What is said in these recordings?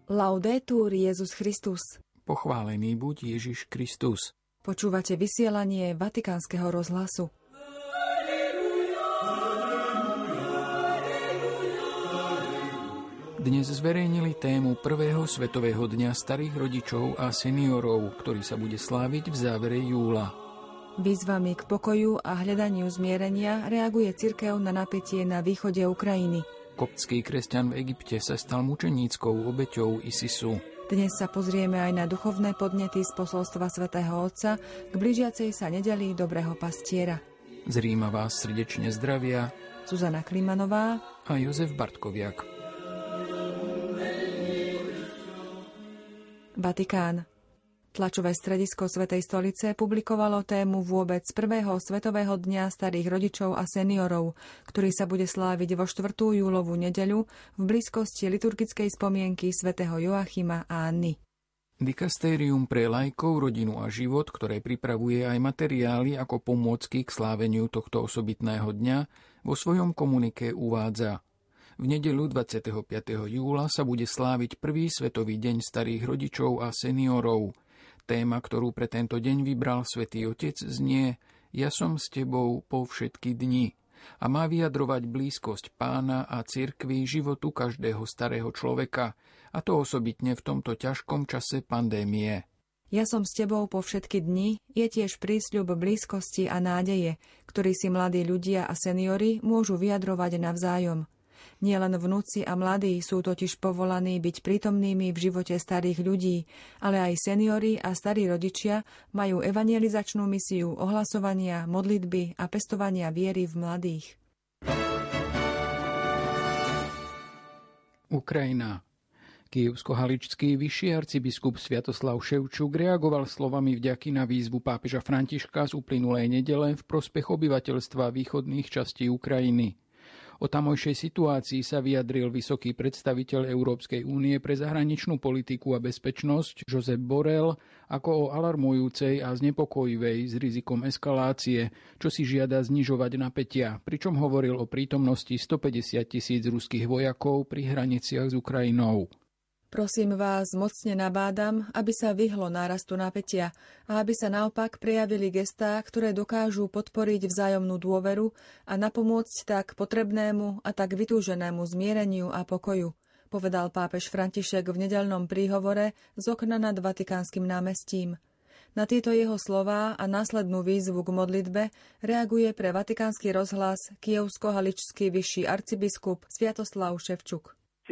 Laudetur Jesus Christus. Pochválený buď Ježiš Kristus. Počúvate vysielanie Vatikánskeho rozhlasu. Dnes zverejnili tému prvého Svetového dňa starých rodičov a seniorov, ktorý sa bude sláviť v závere júla. Výzvami k pokoju a hľadaniu zmierenia reaguje cirkev na napätie na východe Ukrajiny. Koptský kresťan v Egypte sa stal mučeníckou obeťou ISISu. Dnes sa pozrieme aj na duchovné podnety z posolstva svätého Otca k blížiacej sa nedeli Dobrého pastiera. Z Ríma vás srdečne zdravia Zuzana Klimanová a Jozef Bartkoviak. Vatikán. Tlačové stredisko Svätej stolice publikovalo tému vôbec prvého Svetového dňa starých rodičov a seniorov, ktorý sa bude sláviť vo 4. júlovú nedeľu v blízkosti liturgickej spomienky svätého Joachima a Anny. Dikastérium pre laikov, rodinu a život, ktoré pripravuje aj materiály ako pomôcky k sláveniu tohto osobitného dňa, vo svojom komunike uvádza: v nedeľu 25. júla sa bude sláviť prvý Svetový deň starých rodičov a seniorov. Téma, ktorú pre tento deň vybral Svätý Otec, znie Ja som s tebou po všetky dni a má vyjadrovať blízkosť Pána a cirkvi životu každého starého človeka, a to osobitne v tomto ťažkom čase pandémie. Ja som s tebou po všetky dni je tiež prísľub blízkosti a nádeje, ktorý si mladí ľudia a seniori môžu vyjadrovať navzájom. Nielen vnúci a mladí sú totiž povolaní byť prítomnými v živote starých ľudí, ale aj seniori a starí rodičia majú evangelizačnú misiu ohlasovania, modlitby a pestovania viery v mladých. Ukrajina. Kyjevsko-haličský vyšší arcibiskup Sviatoslav Ševčuk reagoval slovami vďaky na výzvu pápeža Františka z uplynulej nedele v prospech obyvateľstva východných častí Ukrajiny. O tamojšej situácii sa vyjadril vysoký predstaviteľ Európskej únie pre zahraničnú politiku a bezpečnosť Josep Borrell ako o alarmujúcej a znepokojivej s rizikom eskalácie, čo si žiada znižovať napätia, pričom hovoril o prítomnosti 150 000 ruských vojakov pri hraniciach s Ukrajinou. Prosím vás, mocne nabádam, aby sa vyhlo nárastu napätia a aby sa naopak prejavili gestá, ktoré dokážu podporiť vzájomnú dôveru a napomôcť tak potrebnému a tak vytúženému zmiereniu a pokoju, povedal pápež František v nedeľnom príhovore z okna nad Vatikánskym námestím. Na tieto jeho slová a následnú výzvu k modlitbe reaguje pre Vatikánsky rozhlas Kyjevsko-haličský vyšší arcibiskup Sviatoslav Ševčuk.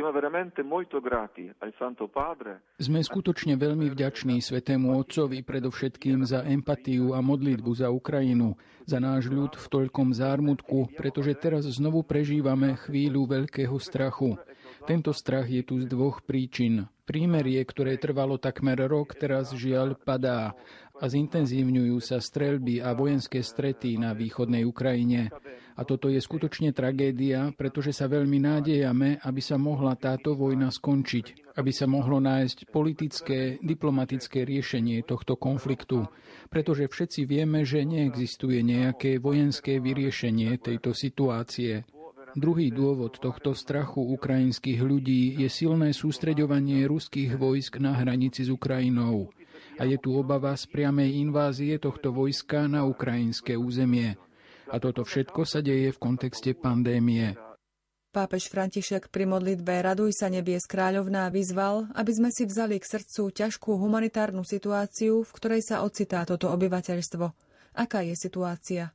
Sme skutočne veľmi vďační Svätému Otcovi predovšetkým za empatiu a modlitbu za Ukrajinu, za náš ľud v toľkom zármutku, pretože teraz znovu prežívame chvíľu veľkého strachu. Tento strach je tu z dvoch príčin. Prímerie, ktoré trvalo takmer rok, teraz žiaľ padá a zintenzívňujú sa streľby a vojenské strety na východnej Ukrajine. A toto je skutočne tragédia, pretože sa veľmi nádejame, aby sa mohla táto vojna skončiť, aby sa mohlo nájsť politické, diplomatické riešenie tohto konfliktu, pretože všetci vieme, že neexistuje nejaké vojenské vyriešenie tejto situácie. Druhý dôvod tohto strachu ukrajinských ľudí je silné sústreďovanie ruských vojsk na hranici s Ukrajinou. A je tu obava z priamej invázie tohto vojska na ukrajinské územie. A toto všetko sa deje v kontexte pandémie. Pápež František pri modlitbe Raduj sa nebies kráľovná vyzval, aby sme si vzali k srdcu ťažkú humanitárnu situáciu, v ktorej sa ocitá toto obyvateľstvo. Aká je situácia?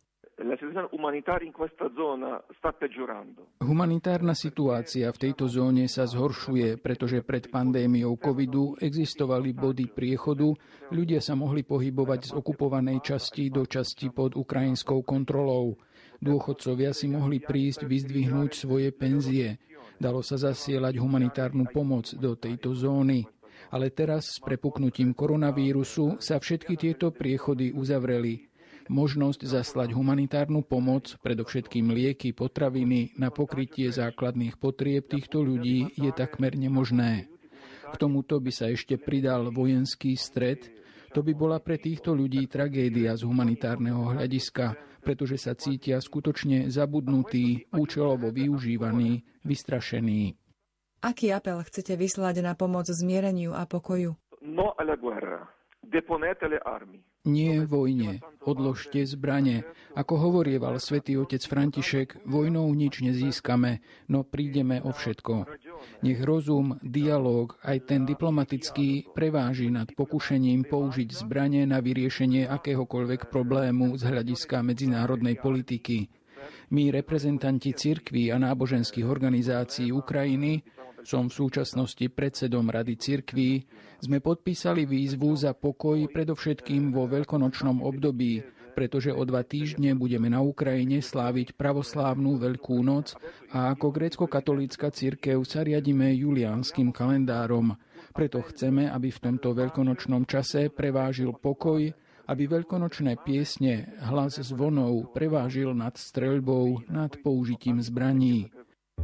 Humanitárna situácia v tejto zóne sa zhoršuje, pretože pred pandémiou covidu existovali body priechodu, ľudia sa mohli pohybovať z okupovanej časti do časti pod ukrajinskou kontrolou. Dôchodcovia si mohli prísť vyzdvihnúť svoje penzie. Dalo sa zasielať humanitárnu pomoc do tejto zóny. Ale teraz s prepuknutím koronavírusu sa všetky tieto priechody uzavreli. Možnosť zaslať humanitárnu pomoc, predovšetkým lieky, potraviny, na pokrytie základných potrieb týchto ľudí je takmer nemožné. K tomuto by sa ešte pridal vojenský stret. To by bola pre týchto ľudí tragédia z humanitárneho hľadiska, pretože sa cítia skutočne zabudnutí, účelovo využívaní, vystrašení. Aký apel chcete vyslať na pomoc zmiereniu a pokoju? No alla guerra. Deponete le armi. Nie vojne, odložte zbrane. Ako hovorieval svätý otec František, vojnou nič nezískame, no prídeme o všetko. Nech rozum, dialóg, aj ten diplomatický, preváži nad pokušením použiť zbrane na vyriešenie akéhokoľvek problému z hľadiska medzinárodnej politiky. My, reprezentanti cirkví a náboženských organizácií Ukrajiny, som v súčasnosti predsedom Rady cirkví, sme podpísali výzvu za pokoj predovšetkým vo veľkonočnom období, pretože o 2 týždne budeme na Ukrajine sláviť pravoslávnu Veľkú noc a ako grécko-katolícka cirkev sa riadime juliánskym kalendárom. Preto chceme, aby v tomto veľkonočnom čase prevážil pokoj, aby veľkonočné piesne, hlas zvonov prevážil nad streľbou, nad použitím zbraní.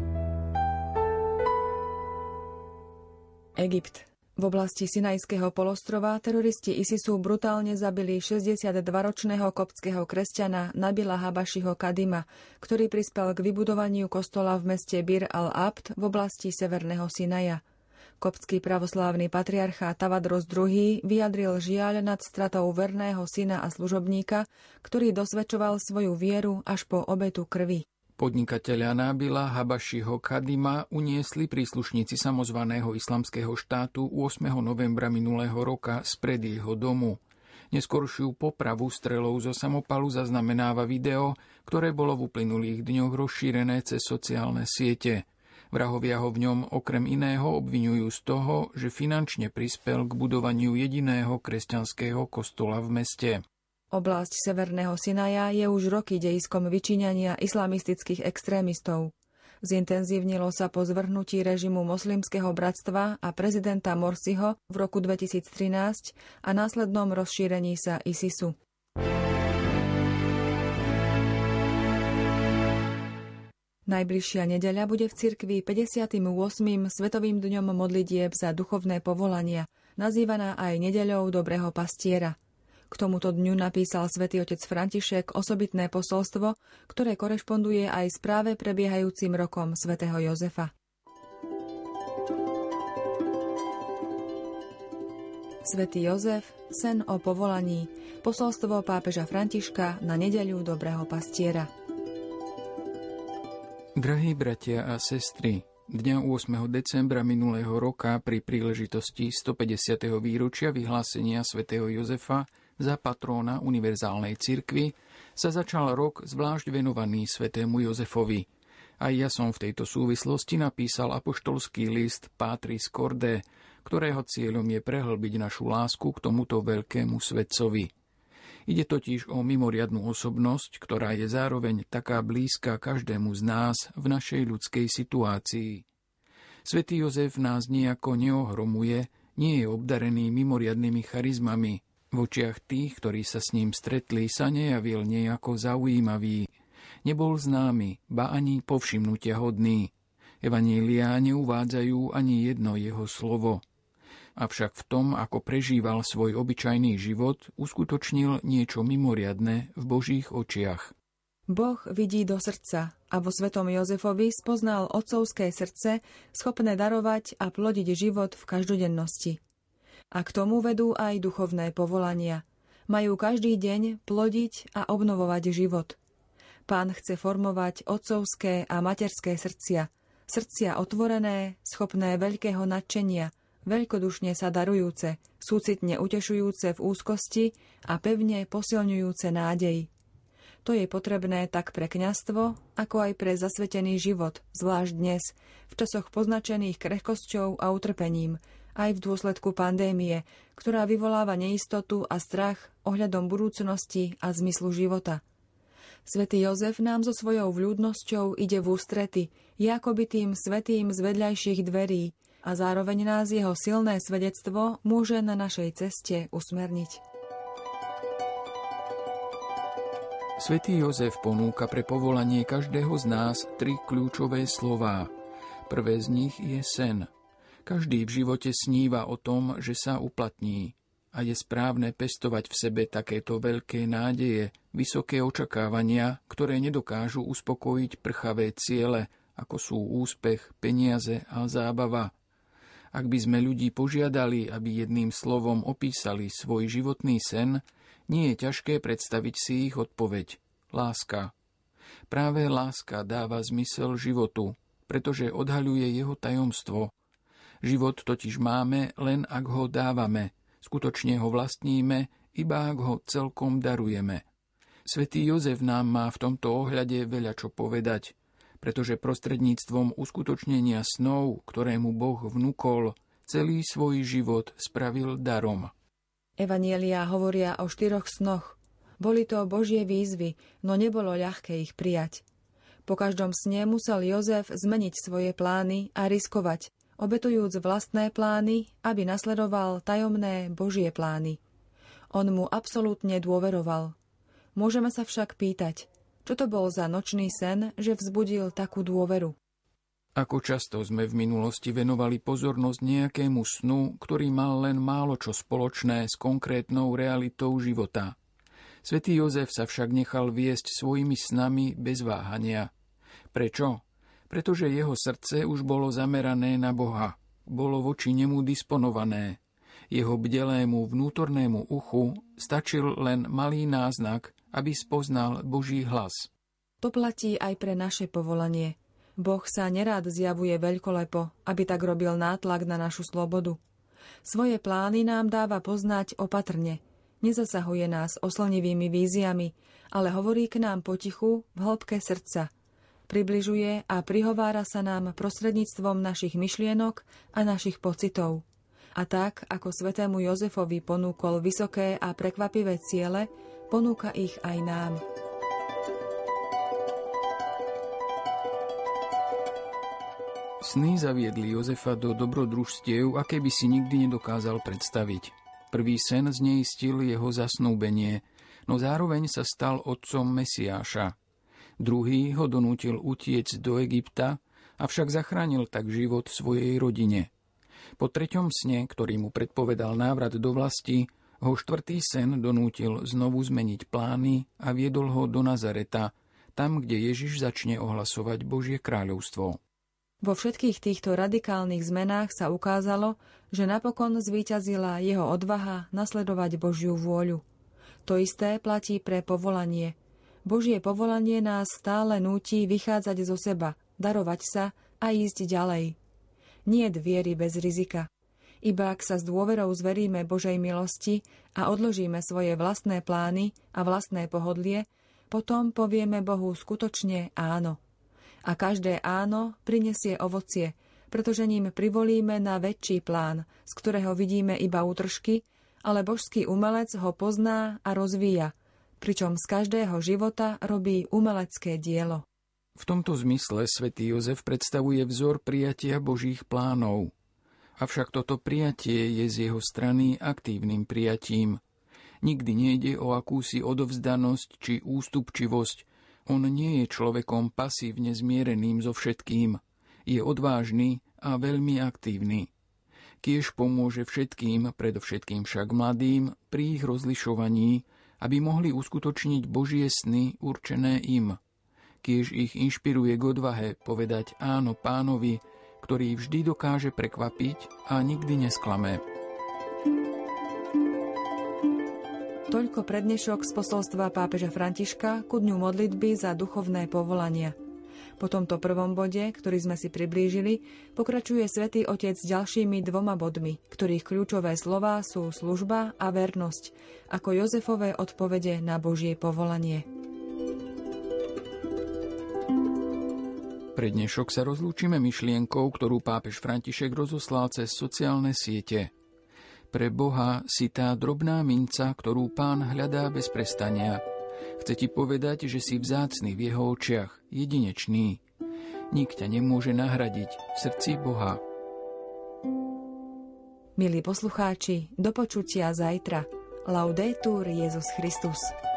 Egypt. V oblasti Sinajského polostrova teroristi ISISu brutálne zabili 62-ročného koptského kresťana Nabila Habašiho Kadima, ktorý prispel k vybudovaniu kostola v meste Bir al-Abd v oblasti severného Sinaja. Koptský pravoslávny patriarcha Tavadros II vyjadril žiaľ nad stratou verného syna a služobníka, ktorý dosvedčoval svoju vieru až po obetu krvi. Podnikateľa Nabila Habašiho Kadima uniesli príslušníci samozvaného islamského štátu 8. novembra minulého roka spred jeho domu. Neskoršiu popravu strelou zo samopalu zaznamenáva video, ktoré bolo v uplynulých dňoch rozšírené cez sociálne siete. Vrahovia ho v ňom okrem iného obviňujú z toho, že finančne prispel k budovaniu jediného kresťanského kostola v meste. Oblasť severného Sinaja je už roky dejiskom vyčíňania islamistických extrémistov. Zintenzívnilo sa po zvrhnutí režimu moslimského bratstva a prezidenta Morsiho v roku 2013 a následnom rozšírení sa ISISu. Najbližšia nedeľa bude v cirkvi 58. Svetovým dňom modlitieb za duchovné povolania, nazývaná aj nedeľou dobrého pastiera. K tomuto dňu napísal svätý otec František osobitné posolstvo, ktoré korešponduje aj s práve prebiehajúcim rokom svätého Jozefa. Svätý Jozef, sen o povolaní, posolstvo pápeža Františka na nedeľu dobrého pastiera. Drahí bratia a sestry, dňa 8. decembra minulého roka pri príležitosti 150. výročia vyhlásenia svätého Jozefa za patróna univerzálnej cirkvi sa začal rok zvlášť venovaný svätému Jozefovi. Aj ja som v tejto súvislosti napísal apoštolský list Patris Corde, ktorého cieľom je prehlbiť našu lásku k tomuto veľkému svetcovi. Ide totiž o mimoriadnu osobnosť, ktorá je zároveň taká blízka každému z nás v našej ľudskej situácii. Svätý Jozef nás nejako neohromuje, nie je obdarený mimoriadnymi charizmami. V očiach tých, ktorí sa s ním stretli, sa nejavil nejako zaujímavý. Nebol známy, ba ani povšimnutia hodný. Evanjeliá neuvádzajú ani jedno jeho slovo. Avšak v tom, ako prežíval svoj obyčajný život, uskutočnil niečo mimoriadne v Božích očiach. Boh vidí do srdca a vo svätom Jozefovi spoznal otcovské srdce, schopné darovať a plodiť život v každodennosti. A k tomu vedú aj duchovné povolania. Majú každý deň plodiť a obnovovať život. Pán chce formovať otcovské a materské srdcia otvorené, schopné veľkého nadšenia, veľkodušne sa darujúce, súcitne utešujúce v úzkosti a pevne posilňujúce nádej. To je potrebné tak pre kňazstvo, ako aj pre zasvetený život, zvlášť dnes, v časoch poznačených krehkosťou a utrpením, aj v dôsledku pandémie, ktorá vyvoláva neistotu a strach ohľadom budúcnosti a zmyslu života. Svätý Jozef nám so svojou vľúdnosťou ide v ústrety, je akoby tým svätým z vedľajších dverí a zároveň nás jeho silné svedectvo môže na našej ceste usmerniť. Svätý Jozef ponúka pre povolanie každého z nás 3 kľúčové slová. Prvé z nich je sen. Každý v živote sníva o tom, že sa uplatní. A je správne pestovať v sebe takéto veľké nádeje, vysoké očakávania, ktoré nedokážu uspokojiť prchavé ciele, ako sú úspech, peniaze a zábava. Ak by sme ľudí požiadali, aby jedným slovom opísali svoj životný sen, nie je ťažké predstaviť si ich odpoveď. Láska. Práve láska dáva zmysel životu, pretože odhaľuje jeho tajomstvo. Život totiž máme, len ak ho dávame. Skutočne ho vlastníme, iba ak ho celkom darujeme. Svätý Jozef nám má v tomto ohľade veľa čo povedať, pretože prostredníctvom uskutočnenia snov, ktorému Boh vnúkol, celý svoj život spravil darom. Evanjeliá hovoria o 4 snoch. Boli to Božie výzvy, no nebolo ľahké ich prijať. Po každom sne musel Jozef zmeniť svoje plány a riskovať, obetujúc vlastné plány, aby nasledoval tajomné Božie plány. On mu absolútne dôveroval. Môžeme sa však pýtať, čo to bol za nočný sen, že vzbudil takú dôveru? Ako často sme v minulosti venovali pozornosť nejakému snu, ktorý mal len málo čo spoločné s konkrétnou realitou života. Svätý Jozef sa však nechal viesť svojimi snami bez váhania. Prečo? Pretože jeho srdce už bolo zamerané na Boha. Bolo voči nemu disponované. Jeho bdelému vnútornému uchu stačil len malý náznak, aby spoznal Boží hlas. To platí aj pre naše povolanie. Boh sa nerád zjavuje veľkolepo, aby tak robil nátlak na našu slobodu. Svoje plány nám dáva poznať opatrne. Nezasahuje nás oslnivými víziami, ale hovorí k nám potichu v hĺbke srdca. Približuje a prihovára sa nám prostredníctvom našich myšlienok a našich pocitov. A tak, ako svätému Jozefovi ponúkol vysoké a prekvapivé ciele, ponúka ich aj nám. Sny zaviedli Jozefa do dobrodružstiev, aké by si nikdy nedokázal predstaviť. Prvý sen zneistil jeho zasnúbenie, no zároveň sa stal otcom Mesiáša. Druhý ho donútil utiecť do Egypta, avšak zachránil tak život svojej rodine. Po treťom sne, ktorý mu predpovedal návrat do vlasti, ho štvrtý sen donútil znovu zmeniť plány a viedol ho do Nazareta, tam, kde Ježiš začne ohlasovať Božie kráľovstvo. Vo všetkých týchto radikálnych zmenách sa ukázalo, že napokon zvíťazila jeho odvaha nasledovať Božiu vôľu. To isté platí pre povolanie. Božie povolanie nás stále núti vychádzať zo seba, darovať sa a ísť ďalej. Niet viery bez rizika. Iba ak sa s dôverou zveríme Božej milosti a odložíme svoje vlastné plány a vlastné pohodlie, potom povieme Bohu skutočne áno. A každé áno prinesie ovocie, pretože ním privolíme na väčší plán, z ktorého vidíme iba útržky, ale božský umelec ho pozná a rozvíja, pričom z každého života robí umelecké dielo. V tomto zmysle svätý Jozef predstavuje vzor prijatia Božích plánov. Avšak toto prijatie je z jeho strany aktívnym prijatím. Nikdy nejde o akúsi odovzdanosť či ústupčivosť. On nie je človekom pasívne zmiereným so všetkým. Je odvážny a veľmi aktívny. Kiež pomôže všetkým, predovšetkým však mladým, pri ich rozlišovaní, aby mohli uskutočniť Božie sny určené im. Kiež ich inšpiruje k odvahe povedať áno Pánovi, ktorý vždy dokáže prekvapiť a nikdy nesklame. Toľko prednešok z posolstva pápeža Františka ku dňu modlitby za duchovné povolania. Po tomto prvom bode, ktorý sme si priblížili, pokračuje Svätý Otec s ďalšími 2 bodmi, ktorých kľúčové slová sú služba a vernosť, ako Jozefové odpovede na Božie povolanie. Pre dnešok sa rozlúčime myšlienkou, ktorú pápež František rozoslal cez sociálne siete. Pre Boha si tá drobná minca, ktorú Pán hľadá bez prestania. Chce ti povedať, že si vzácny v jeho očiach, jedinečný. Nik ťa nemôže nahradiť v srdci Boha. Milí poslucháči, do počutia zajtra. Laudetur Jesus Christus.